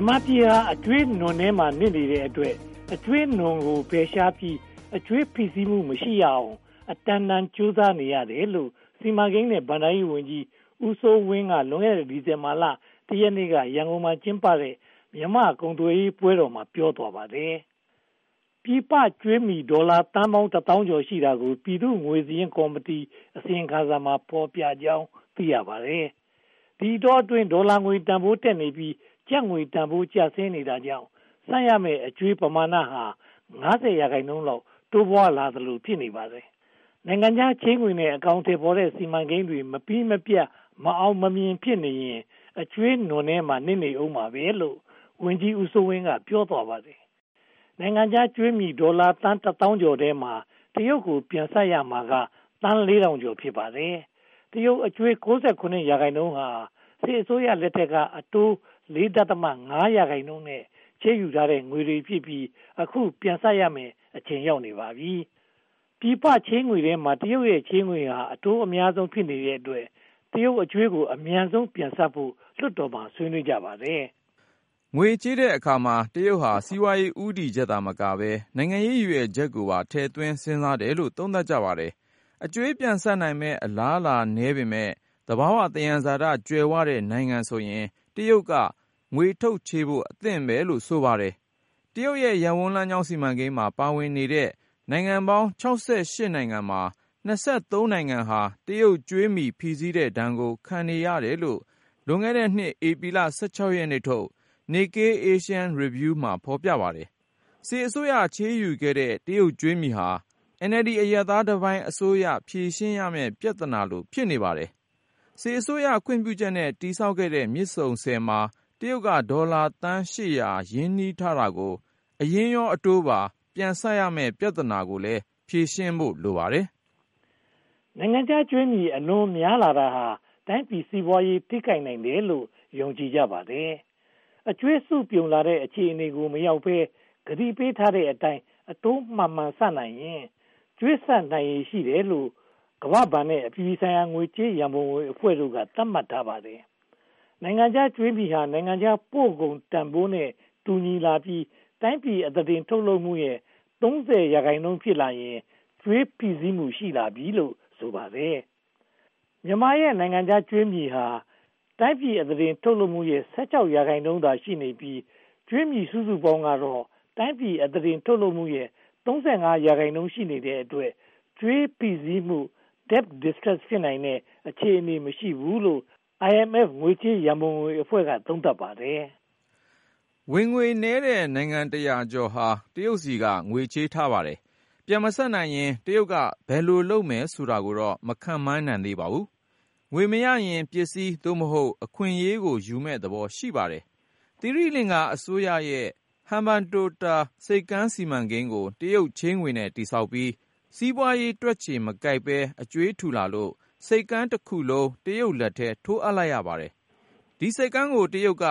မြန်မာပြည်ဟာအကျွေးနွံထဲမှာနစ်နေတဲ့အတွက်အကျွေးနွံကိုဖယ်ရှားပြီးအကျွေးဖိစီးမှုမရှိရအောင်အတန်တန်ကြိုးစားနေရတယ်လို့စီမံကိန်းနဲ့ဗဏ္ဍာရေးဝန်ကြီးဦးစိုးဝင်းကလွန်ခဲ့တဲ့ဒီဇင်ဘာလ၁ ရက်နေ့ကရန်ကုန်မှာကျင်းပတဲ့မြန်မာ့ကုန်သွယ်ရေးပွဲတော်မှာပြောသွားပါတယ်။ပြည်ပကျွေးမီဒေါ်လာသန်းပေါင်း1000ကျော်ရှိတာကိုပြည်သူ့ငွေစည်းရင်းကော်မတီအစီရင်ခံစာမှာဖော်ပြကြောင်းသိရပါတယ်။ဒီတော့အတွင်းဒေါ်လာငွေတန်ဖိုးတက်နေပြီးကျပ်ငွေတန်ဖိုးကျဆင်းနေတာကြောင့်စမ်းရမယ့်အကျွေးပမာဏဟာ50% လောက်တိုးပွားလာသလိုဖြစ်နေပါတယ်။နိုင်ငံခြားချေးငွေနဲ့အကောင့်တွေပေါ်တဲ့စီမံကိန်းတွေမပြီးမပြတ်မအောင်မမြင်ဖြစ်နေရင်အကျွေးနွံထဲမှာနစ်နေအောင်ပါပဲလို့ဝန်ကြီးဦးစိုးဝင်းကပြောသွားပါတယ်။နိုင်ငံခြားကျွေးမီဒေါ်လာသန်း1000ကျော်ထဲမှာတရုတ်ကိုပြန်ဆက်ရမှာကသန်း4000ကျော်ဖြစ်ပါတယ်။တရုတ်အကျွေး69% ဟာစစ်အစိုးရလက်ထက်ကအတိုး4.5% နဲ့ချေးယူထားတဲ့ငွေတွေဖြစ်ပြီးအခုပြန်ဆက်ရမယ်အချိန်ရောက်နေပါပြီ။ပြည်ပချေးငွေထဲမှာတရုတ်ရဲ့ချေးငွေဟာအတိုးအများဆုံးဖြစ်နေတဲ့အတွက်တရုတ်အကျွေးကိုအမြန်ဆုံးပြန်ဆက်ဖို့လွှတ်တော်မှာဆွေးနွေးကြပါတယ်။ငွေချေးတဲ့အခါမှာတရုတ်ဟာစီးပွားရေးဦးတည်ချက်သာမကဘဲနိုင်ငံရေးရည်ရွယ်ချက်ကိုပါထည့်သွင်းစဉ်းစားတယ်လို့သုံးသပ်ကြပါတယ်။အကျွေးပြန်ဆက်နိုင်မဲ့အလားအလာနည်းပေမဲ့သဘာဝသယံဇာတကြွယ်ဝတဲ့နိုင်ငံဆိုရင်တရုတ်ကငွေထုတ်ချေးဖို့အသင့်ပဲလို့ဆိုပါတယ်။တရုတ်ရဲ့ရပ်ဝန်းလမ်းကြောင်းစီမံကိန်းမှာပါဝင်နေတဲ့နိုင်ငံပေါင်း68နိုင်ငံမှာ23နိုင်ငံဟာတရုတ်ကြွေးမီဖိစီးတဲ့ဒဏ်ကိုခံနေရတယ်လို့လွန်ခဲ့တဲ့နှစ်ဧပြီလ16ရက်နေ့ထုတ် Nikkei Asian Review မှာဖော်ပြပါတယ်။စစ်အစိုးရချေးယူခဲ့တဲ့တရုတ်ကြွေးမီဟာ NLD အရပ်သားတစ်ပိုင်းအစိုးရဖြေရှင်းရမယ့်ပြဿနာလိုဖြစ်နေပါတယ်။စစ်အစိုးရခွင့်ပြုချက်နဲ့တည်ဆောက်ခဲ့တဲ့မြစ်ဆုံဆည်မှာတရုတ်ကဒေါ်လာသန်း800ရင်းနှီးထားတာကိုအရင်းရောအတိုးပါပြန်ဆပ်ရမယ့်ပြဿနာကိုလည်းဖြေရှင်းဖို့လိုပါတယ်။နိုင်ငံခြားကျွေးမီအလွန်များလာတာဟာတိုင်းပြည်စီးပွားရေးထိခိုက်နိုင်တယ်လို့ယုံကြည်ကြပါတယ်။အကျွေးစုပြုံလာတဲ့အခြေအနေကိုမရောက်ဘဲဂတိပေးထားတဲ့အတိုင်းအတိုးမှန်မှန်ဆပ်နိုင်ရင်ကျွေးဆပ်နိုင်ရည်ရှိတယ်လို့ကမ္ဘာ့ဘဏ်နဲ့အပြည်ပြည်ဆိုင်ရာငွေကြေးရန်ပုံငွေအဖွဲ့တို့ကသတ်မှတ်ထားပါတယ်။နိုင်ငံခြားကျွေးမီဟာနိုင်ငံခြားပို့ကုန်တန်ဖိုးနဲ့တူညီလာပြီးတိုင်းပြည်အသားတင်ထုတ်လုပ်မှုရဲ့30% ဖြစ်လာရင်ကျွေးဖိစီးမှုရှိလာပြီလို့ဆိုပါတယ်။မြန်မာရဲ့နိုင်ငံခြားကျွေးမီဟာတိုင်းပြည်အသားတင်ထုတ်လုပ်မှုရဲ့16% သာရှိနေပြီးကျွေးမီစုစုပေါင်းကတော့တိုင်းပြည်အသားတင်ထုတ်လုပ်မှုရဲ့35% ရှိနေတဲ့အတွက်ကျွေးဖိစီးမှု debt distress ဖြစ်နိုင်တဲ့အခြေအနေမရှိဘူးလို့ IMF ငွေကြေးရန်ပုံငွေအဖွဲ့ကသုံးသပ်ပါတယ်။ဝင်ငွေနည်းတဲ့နိုင်ငံ100ကျော်ဟာတရုတ်စီကငွေချေးထားပါတယ်။ပြန်မဆက်နိုင်ရင်တရုတ်ကဘယ်လိုလုပ်မယ်ဆိုတာကိုတော့မခန့်မှန်းနိုင်သေးပါဘူး။ငွေမရရင်ပစ္စည်းသို့မဟုတ်အခွင့်အရေးကိုယူမဲ့သဘောရှိပါတယ်။သီရိလင်္ကာအစိုးရရဲ့ဟမ်ဘန်တိုတာစိတ်ကမ်းစီမံကိန်းကိုတရုတ်ချေးငွေနဲ့တည်ဆောက်ပြီးစီးပွားရေးတွက်ချေမကိုက်ပဲအကျွေးထူလာလို့စိတ်ကမ်းတစ်ခုလုံးတရုတ်လက်ထဲထိုးအပ်လိုက်ရပါတယ်။ဒီစိတ်ကမ်းကိုတရုတ်က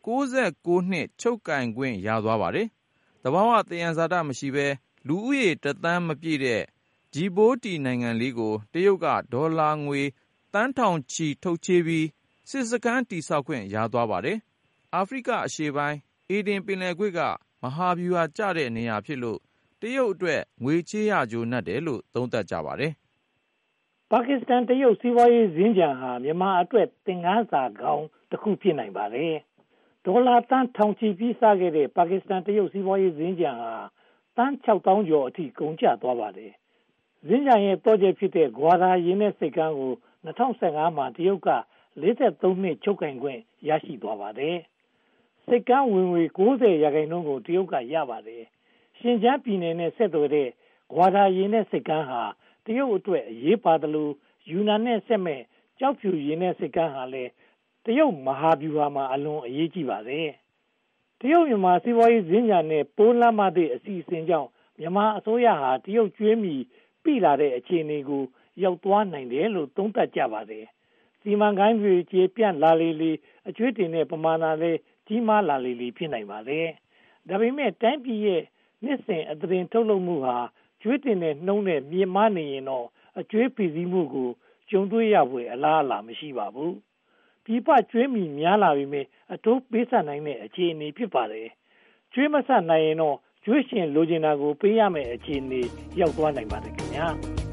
69နှစ်ချုပ်ကိုင်ခွင့်ရသွားပါတယ်။သဘာဝသယံဇာတမရှိဘဲလူဦးရေ1 သန်းမပြည့်တဲ့ဂျီဘိုးတီနိုင်ငံလေးကိုတရုတ်ကဒေါ်လာငွေသန်းထောင်ချီထုတ်ချေးပြီးစစ်စခန်းတည်ဆောက်ခွင့်ရသွားပါတယ်။အာဖရိကအရှေ့ပိုင်းအေဒင်ပင်လယ်ကွေ့ကမဟာဗျူဟာကျတဲ့နေရာဖြစ်လို့တရုတ်အတွက်ငွေချေးရကြိုးနှက်တယ်လို့သုံးသပ်ကြပါတယ်။ပါကစ္စတန်တရုတ်စီးပွားရေးစင်္ကြန်ဟာမြန်မာအတွက်သင်ခန်းစာကောင်းတစ်ခုဖြစ်နိုင်ပါတယ်။ဒေါ်လာသန်းထောင်ချီပြီးစားခဲ့တဲ့ပါကစ္စတန်တရုတ်စီးပွားရေးစင်္ကြန်ဟာသန်း6000ကျော်အထိကုန်ကျသွားပါတယ်။စင်္ကြန်ရဲ့တော့ကျဖြစ်တဲ့ဂွာဒါရင်းနဲ့စိတ်ကမ်းကို2015မှာတရုတ်က43နှစ်ချုပ်ကိုင်ခွင့်ရရှိသွားပါတယ်။စိတ်ကမ်းဝင်ငွေ90% ကိုတရုတ်ကရပါတယ်။ရှင်ကျန်းပြည်နယ်နဲ့ဆက်သွယ်တဲ့ဂွာဒါရင်းနဲ့စိတ်ကမ်းဟာတရုတ်အတွက်အရေးပါသလိုယူနန်နဲ့ဆက်မဲ့ကျောက်ဖြူရင်းနဲ့စိတ်ကမ်းဟာလည်းတရုတ်မဟာဗျူဟာမှာအလွန်အရေးကြီးပါတယ်။တရုတ်မြန်မာစီးပွားရေးစင်္ကြန်နဲ့ပိုးလမ်းမသည့်အစီအစဉ်ကြောင့်မြန်မာအစိုးရဟာတရုတ်ကျွေးမီပြည်လာတဲ့အခြေအနေကိုရောက်သွားနိုင်တယ်လို့သုံးသပ်ကြပါတယ်။စီမံကိန်းတွေကျေပြန့်လာလေအကျွေးတင်တဲ့ပမာဏလည်းကြီးမားလာလေဖြစ်နိုင်ပါတယ်။ဒါပေမဲ့တိုင်းပြည်ရဲ့နှစ်စဉ်အသားတင်ထုတ်လုပ်မှုဟာကျွေးတင်တဲ့နှုန်းနဲ့မြင့်မားနေရင်တော့အကျွေးဖိစီးမှုကိုကြုံတွေ့ရဖွယ်အလားအလာမရှိပါဘူး။ပြည်ပကျွေးမီများလာပြီမဲ့အတိုးပေးဆပ်နိုင်တဲ့အခြေအနေဖြစ်ပါတယ်။ကျွေးမဆပ်နိုင်ရင်တော့ကျွေးရှင်လိုချင်တာကိုပေးရမယ့်အခြေအနေရောက်သွားနိုင်ပါတယ်ခင်ဗျာ။